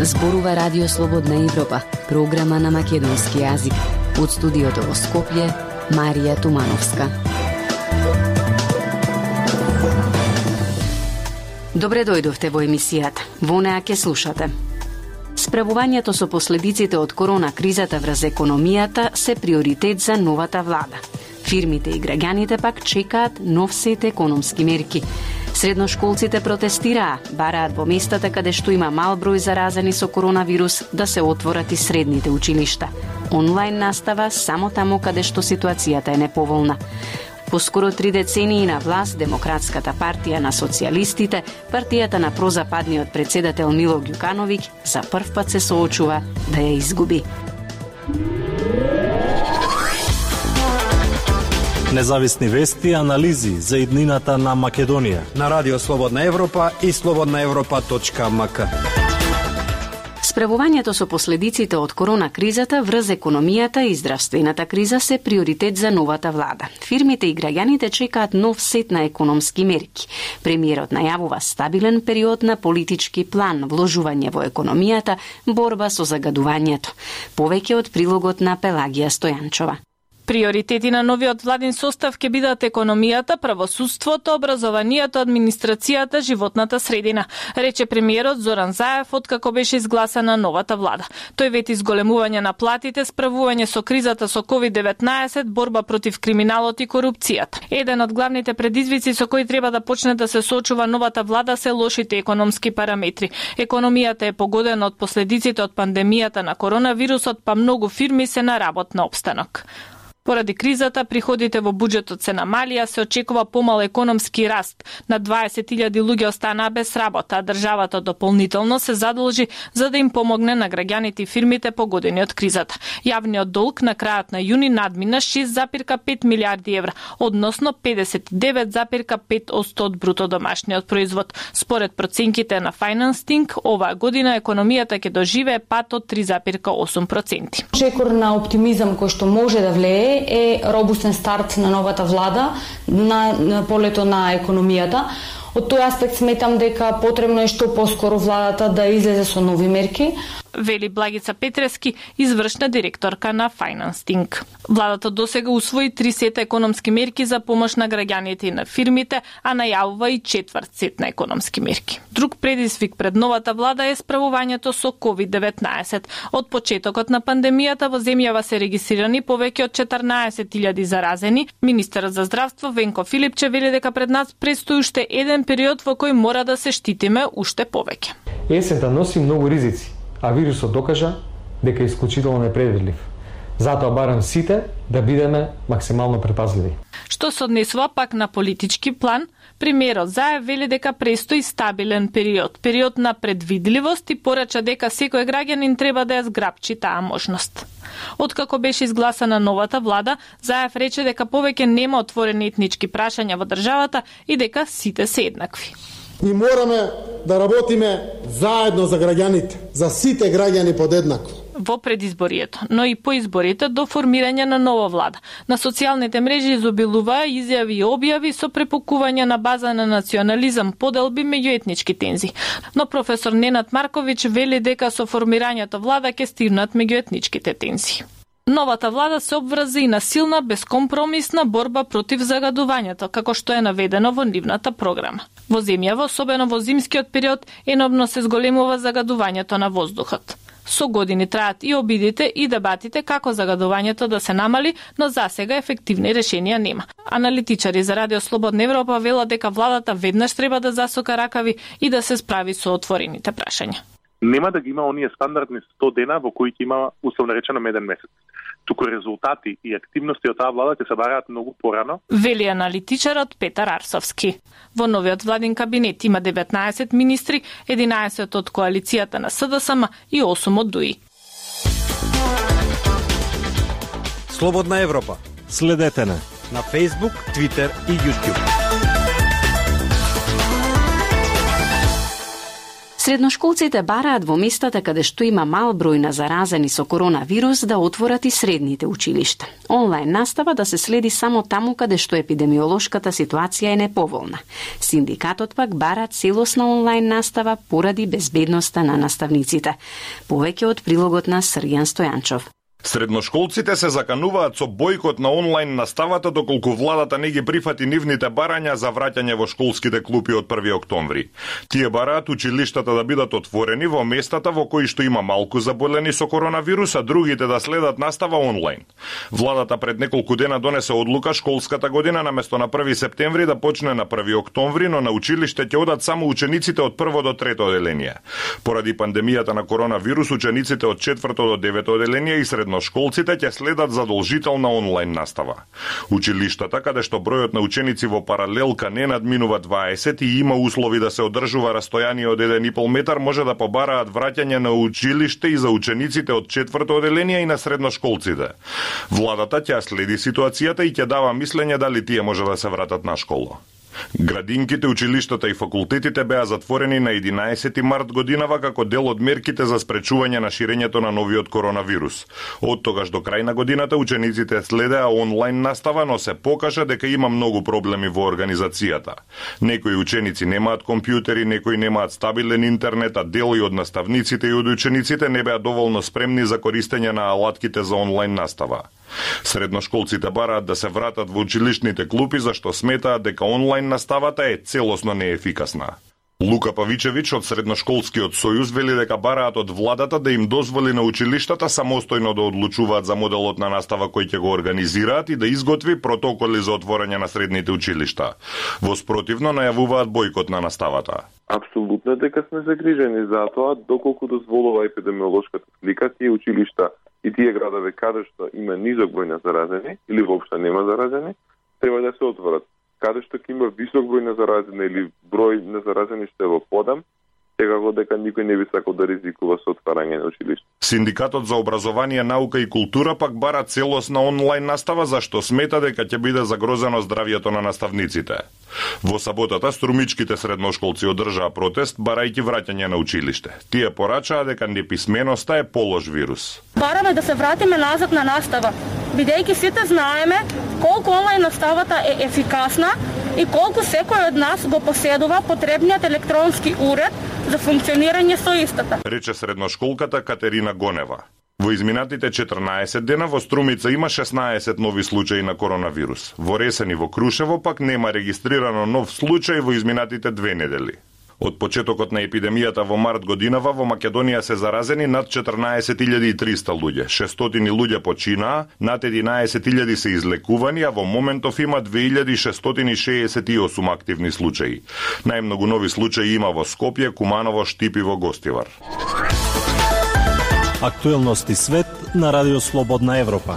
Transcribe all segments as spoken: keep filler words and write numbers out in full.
Зборува Радио Слободна Европа, програма на македонски јазик. Од студиото во Скопје, Марија Тумановска. Добре дојдовте во емисијата. Во неа ќе слушате. Справувањето со последиците од корона кризата врз економијата се приоритет за новата влада. Фирмите и граѓаните пак чекаат нов сет економски мерки. Средношколците протестираа, бараат во местата каде што има мал број заразени со коронавирус да се отворат и средните училишта. Онлайн настава само таму каде што ситуацијата е неповолна. По скоро три децении на власт, Демократската партија на социјалистите, партијата на прозападниот председател Мило Ѓукановиќ за прв пат се соочува да ја изгуби. Независни вести и анализи за иднината на Македонија на Радио Слободна Европа и слободна европа точка ем ка. Справувањето со последиците од корона кризата врз економијата и здравствената криза се приоритет за новата влада. Фирмите и граѓаните чекаат нов сет на економски мерки. Премиерот најавува стабилен период на политички план, вложување во економијата, борба со загадувањето. Повеќе од прилогот на Пелагија Стојанчова. Приоритети на новиот владин состав ќе бидат економијата, правосудството, образованието, администрацијата, животната средина, рече премиерот Зоран Заев откако беше изгласана новата влада. Тој вети зголемување на платите, справување со кризата со ковид деветнаесет, борба против криминалот и корупцијата. Еден од главните предизвици со кои треба да почне да се соочува новата влада се лошите економски параметри. Економијата е погодена од последиците од пандемијата на коронавирусот, па многу фирми се на работ на опстанок. Поради кризата, приходите во буџетот се намалија, се очекува помал економски раст. На дваесет илјади луѓе останаа без работа, а државата дополнително се задолжи за да им помогне на граѓаните и фирмите погодени од кризата. Јавниот долг на крајот на јуни надмина шест зарез пет милијарди евра, односно педесет и девет зарез пет одсто од бруто домашниот производ. Според проценките на Financing, оваа година економијата ќе доживее пат од три зарез осум проценти. Чекор на оптимизам кој што може да влее е робустен старт на новата влада на, на полето на економијата. Од тој аспект сметам дека потребно е што поскоро владата да излезе со нови мерки, вели Благица Петрески, извршна директорка на Financing. Владата досега усвои три сета економски мерки за помош на граѓаните и на фирмите, а најавува и четврт сет на економски мерки. Друг предизвик пред новата влада е справувањето со ковид деветнаесет. Од почетокот на пандемијата во земјава се регистрирани повеќе од четрнаесет илјади заразени. Министерот за здравство Венко Филипче вели дека пред нас предстои уште еден период во кој мора да се штитиме уште повеќе. Есента носи многу ризици, а вирусот докажа дека е исклучително непредвидлив. Затоа барам сите да бидеме максимално предпазливи. Што се однесува пак на политички план, премиерот Заев вели дека престои стабилен период, период на предвидливост и порача дека секој граѓанин треба да ја зграбчи таа можност. Откако беше изгласана новата влада, Заев рече дека повеќе нема отворени етнички прашања во државата и дека сите се еднакви. И мораме да работиме заедно за граѓаните, за сите граѓани подеднакво. Во предизборието, но и по изборите до формирање на нова влада. На социјалните мрежи изобилуваа изјави и објави со препукување на база на национализам, поделби меѓу етнички тензи. Но професор Ненад Марковиќ вели дека со формирањето влада ќе стигнат меѓу етничките тензи. Новата влада се обврза и на силна, безкомпромисна борба против загадувањето, како што е наведено во нивната програма. Во земјава, особено во зимскиот период, еномно се зголемува загадувањето на воздухот. Со години траат и обидите и дебатите како загадувањето да се намали, но засега ефективни решенија нема. Аналитичари за Радио Слободна Европа велат дека владата веднаш треба да засока ракави и да се справи со отворените прашања. Нема да ги има оние стандардни сто дена во кои ќе има условно речено еден месец. Туку резултати и активности од таа влада ќе се бараат многу порано. Вели аналитичарот Петар Арсовски. Во новиот владин кабинет има деветнаесет министри, единаесет од коалицијата на СДСМ и осум од ДУИ. Слободна Европа. Следете на на Facebook, Twitter и YouTube. Средношколците бараат во местата каде што има мал број на заразени со коронавирус да отворат и средните училишта. Онлайн настава да се следи само таму каде што епидемиолошката ситуација е неповолна. Синдикатот пак бара целосна онлайн настава поради безбедноста на наставниците. Повеќе од прилогот на Срјан Стојанчов. Средношколците се закануваат со бојкот на онлайн наставата доколку владата не ги прифати нивните барања за враќање во школските клупи од први октомври. Тие бараат училиштата да бидат отворени во местата во кои што има малку заболени со коронавирус, а другите да следат настава онлайн. Владата пред неколку дена донесе одлука школската година наместо на први септември да почне на први октомври, но на училиште ќе одат само учениците од прво до трето оделение. Поради пандемијата на коронавирус, учениците од четврто до девето оделение и средно школците ќе следат задолжителна онлайн настава. Училиштата, каде што бројот на ученици во паралелка не надминува дваесет и има услови да се одржува растојание од еден и пол метар, може да побараат враќање на училиште и за учениците од четврто оделение и на средношколците. Владата ќе следи ситуацијата и ќе дава мислење дали тие може да се вратат на школа. Градинките, училиштата и факултетите беа затворени на единаесети март годинава како дел од мерките за спречување на ширењето на новиот коронавирус. Од тогаш до крај на годината учениците следеа онлайн настава, но се покажа дека има многу проблеми во организацијата. Некои ученици немаат компјутери, некои немаат стабилен интернет, а дели од наставниците и од учениците не беа доволно спремни за користење на алатките за онлайн настава. Средношколците бараат да се вратат во училишните клупи зашто сметаат дека онлайн наставата е целосно неефикасна. Лука Павичевич од Средношколскиот сојуз вели дека бараат од владата да им дозволи на училиштата самостојно да одлучуваат за моделот на настава кој ќе го организираат и да изготви протоколи за отворање на средните училишта. Во спротивно најавуваат бојкот на наставата. Апсолутно дека сме загрижени за тоа, доколку дозволува епидемиолошката слика, тие училишта и тие градови каде што има низок број на заразени или воопшто нема заразени, треба да се отворат. Каде што ќе има висок број на заразени или број на заразени што е во подам, секако дека никој не би сакал да ризикува со отварање на училиште. Синдикатот за образование, наука и култура пак бара целосна онлайн настава зашто смета дека ќе биде загрозено здравјето на наставниците. Во саботата струмичките средношколци одржаа протест барајќи враќање на училиште. Тие порачаа дека неписменоста е полош вирус. Бараме да се вратиме назад на настава, бидејќи сите знаеме колку онлайн наставата е ефикасна и колку секој од нас го поседува потребниот електронски уред за функционирање со истата, рече средношколката Катерина Гонева. Во изминатите четрнаесет дена во Струмица има шеснаесет нови случаи на коронавирус. Во Ресен и во Крушево пак нема регистрирано нов случај во изминатите две недели. Од почетокот на епидемијата во март годинава во Македонија се заразени над четрнаесет илјади и триста луѓе, шестстотини луѓе починаа, над единаесет илјади се излекувани, а во моментов има две илјади шестстотини шеесет и осум активни случаи. Најмногу нови случаи има во Скопје, Куманово, Штип и во Гостивар. Актуелности свет на Радио Слободна Европа.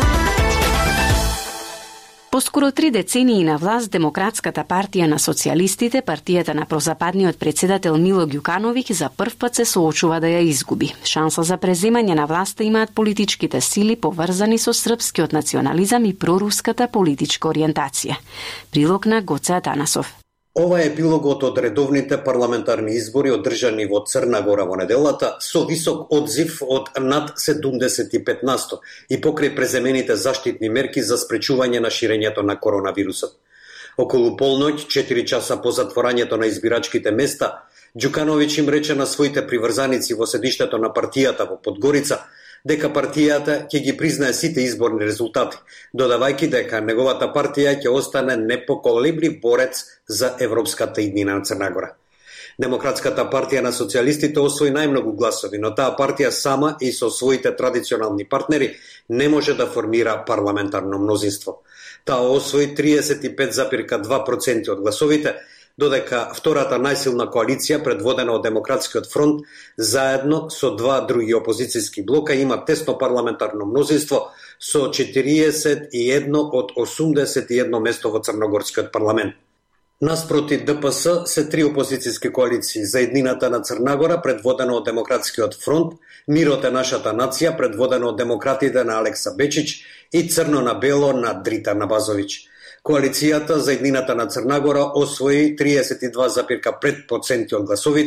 По скоро три децении на власт, Демократската партија на социјалистите, партијата на прозападниот председател Мило Ѓукановиќ за прв пат се соочува да ја изгуби. Шанса за преземање на власта имаат политичките сили поврзани со српскиот национализам и проруската политичка ориентација. Прилог на Гоце Атанасов. Ова е епилогот од редовните парламентарни избори одржани во Црна Гора во неделата со висок одзив од над седумдесет и пет на сто и покрај преземените заштитни мерки за спречување на ширењето на коронавирусот. Околу полноќ, четири часа по затворањето на избирачките места, Ѓукановиќ им рече на своите приврзаници во седиштето на партијата во Подгорица дека партијата ќе ги признае сите изборни резултати, додавајќи дека неговата партија ќе остане непоколеблив борец за европската иднина на Црна Гора. Демократската партија на социјалистите освои најмногу гласови, но таа партија сама и со своите традиционални партнери не може да формира парламентарно мнозинство. Таа освои триесет и пет зарез и два проценти од гласовите, додека втората најсилна коалиција, предводена од Демократскиот фронт, заедно со два други опозицијски блока, има тесно парламентарно мнозинство со четириесет и едно од осумдесет и едно место во Црногорскиот парламент. Наспроти Д П С се три опозицијски коалиции: за иднината на Црна Гора, предводена од Демократскиот фронт, Мирот е нашата нација, предводена од демократите на Алекса Бечич, и Црно на бело на Дритан Абазовиќ. Коалицијата за иднината на Црна Гора освои триесет и два зарез и пет проценти од гласовите,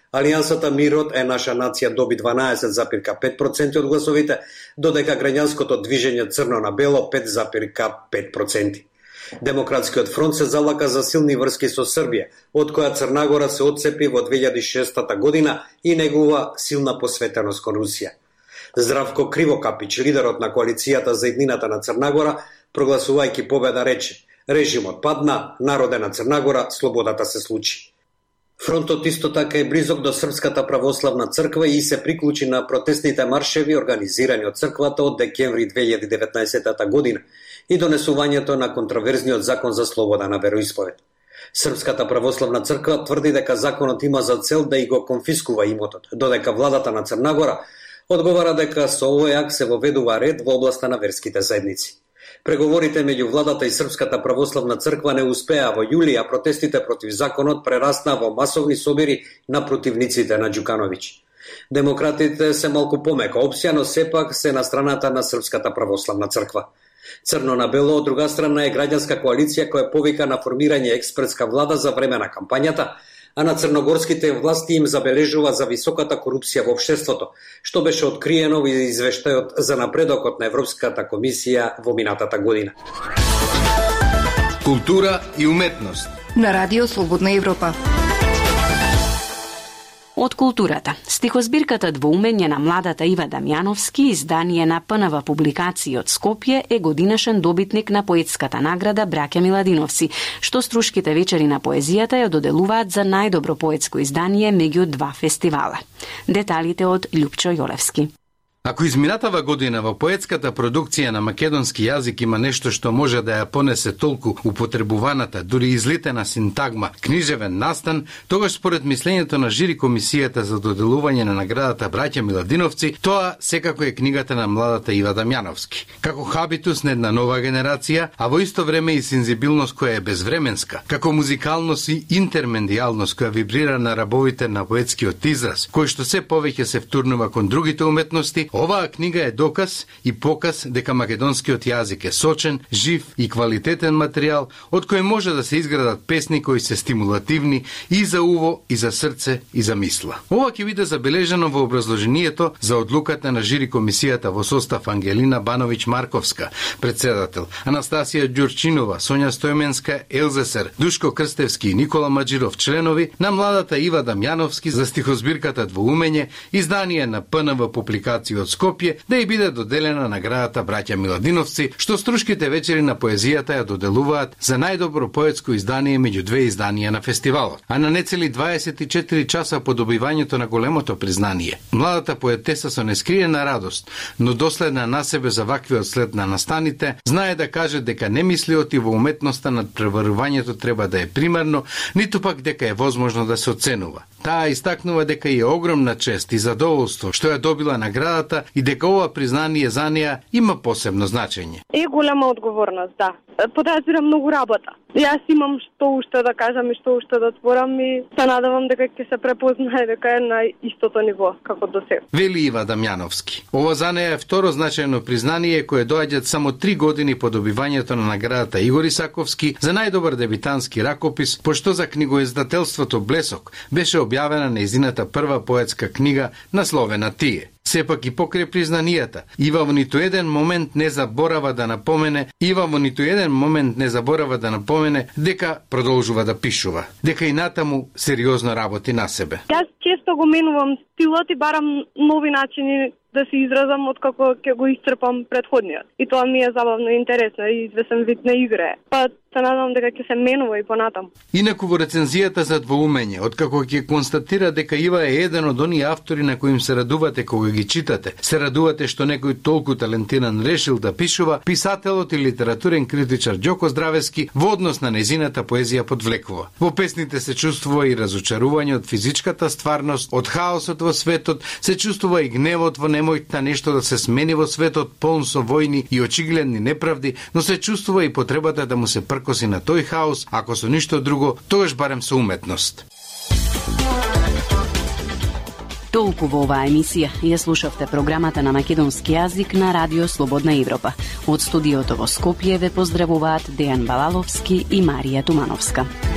Алијансата Мирот е наша нација доби дванаесет зарез пет проценти од гласовите, додека граѓанското движење Црно на бело пет зарез пет проценти. Демократскиот фронт се залака за силни врски со Србија, од која Црнагора се отцепи во две илјади и шеста година и негува силна посветеност кон Русија. Здравко Кривокапич, лидерот на коалицијата за иднината на Црнагора, прогласувајќи победа, рече: режимот падна, народе на Црнагора, слободата се случи. Фронтот исто така е близок до Српската православна црква и се приклучи на протестните маршеви организирани од црквата од декември две илјади и деветнаесета година и донесувањето на контроверзниот закон за слобода на вероисповед. Српската православна црква тврди дека законот има за цел да и го конфискува имотот, додека владата на Црнагора одговара дека со овој акт се воведува ред во областа на верските заедници. Преговорите меѓу владата и Српската православна црква не успеа во јули, а протестите против законот прерасна во масовни собири на противниците на Ѓукановиќ. Демократите се малку помека опција, но сепак се на страната на Српската православна црква. Црно на бело, од друга страна, е граѓанска коалиција која повика на формирање експертска влада за време на кампањата, а на црногорските власти им забележува за високата корупција во општеството, што беше откриено во извештајот за напредокот на Европската комисија во минатата година. Култура и уметност на Радио Слободна Европа. Од културата. Стихозбирката Двоумење на младата Ива Дамјановски, издание на ПНВ публикации од Скопје, е годинашен добитник на поетската награда Браќа Миладиновци, што Струшките вечери на поезијата ја доделуваат за најдобро поетско издание меѓу два фестивала. Деталите од Љупчо Јолевски. Ако изминатава година во поетската продукција на македонски јазик има нешто што може да ја понесе толку употребуваната, дури излитена синтагма, книжевен настан, тогаш според мислењето на жири комисијата за доделување на наградата Браќа Миладиновци, тоа секако е книгата на младата Ива Дамјановски. Како хабитус на една нова генерација, а во исто време и сензибилност која е безвременска, како музикалност и интермендијалност која вибрира на рабовите на поетскиот израз, кој што се повеќе се втурнува кон другите уметности. Оваа книга е доказ и показ дека македонскиот јазик е сочен, жив и квалитетен материјал од кој може да се изградат песни кои се стимулативни и за уво, и за срце, и за мисла. Ова ќе биде забележано во образложението за одлуката на жири комисијата во состав Ангелина Бановиќ-Марковска, председател, Анастасија Ѓурчинова, Сонја Стојменска, Елзесер, Душко Крстевски и Никола Маџиров, членови на младата Ива Дамјановски за стихозбирката Двоумење, издание на ПНВ публикации од Скопје, да ја биде доделена наградата Браќа Миладиновци, што Струшките вечери на поезијата ја доделуваат за најдобро поетско издание меѓу две изданија на фестивалот. А на нецели дваесет и четири часа по добивањето на големото признание, младата поетеса со нескриена радост, но доследна на себе за ваквиот след на настаните, знае да каже дека не мислиот и во уметноста над преварувањето треба да е примерно, ниту пак дека е возможно да се оценува. Таа истакнува дека е огромна чест и задоволство што ја добила наградата и дека ова признание за неа има посебно значење. Е голема одговорност, да. Подразбира многу работа. Јас имам што уште да кажам и што уште да творам и се надевам дека ќе се препознае дека е на истото ниво како до сега. Вели Ива Дамјановски. Ова за неа е второ значајно признание кое доаѓа само три години по добивањето на наградата Игор Исаковски за најдобар дебитански ракопис, пошто за книгоиздателството Блесок беше објавена нејзината прва поетска книга насловена Тие. Сепак и покрај признанијата, Ива во ниту еден момент не заборава да напомене, Ива во ниту еден момент не заборава да напомене дека продолжува да пишува, дека и натаму сериозно работи на себе. Јас често го менувам стилот и барам нови начини да се изразам од како ќе го исцрпам предходниот. И тоа ми е забавно и интересно и известен вид на игра. Па се надам дека ќе се менува и понатаму. Инаку во рецензијата за Двоумење, откако ќе констатира дека Ива е еден од оние автори на кои им се радувате кога ги читате, се радувате што некој толку талентиран решил да пишува, писателот и литературен критичар Ѓоко Здравески во однос на незината поезија подвлекува. Во песните се чувствува и разочарување од физичката стварност, од хаосот во светот, се чувствува и гневот во немојта нешто да се смени во светот полн со војни и очигледни неправди, но се чувствува и потребата да му се пркоси на тој хаос, ако со ништо друго, тогаш барем со уметност. Толку во оваа емисија. Ја слушавте програмата на македонски јазик на Радио Слободна Европа. Од студиото во Скопје ве поздравуваат Дејан Балаловски и Марија Тумановска.